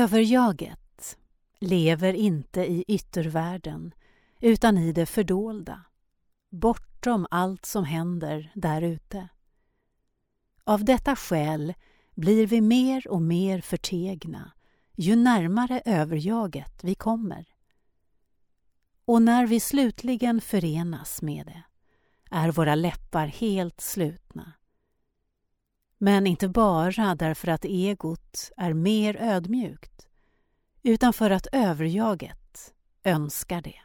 Överjaget lever inte i yttervärlden utan i det fördolda, bortom allt som händer där ute. Av detta skäl blir vi mer och mer förtegna ju närmare överjaget vi kommer. Och när vi slutligen förenas med det är våra läppar helt slutna. Men inte bara därför att egot är mer ödmjukt, utan för att överjaget önskar det.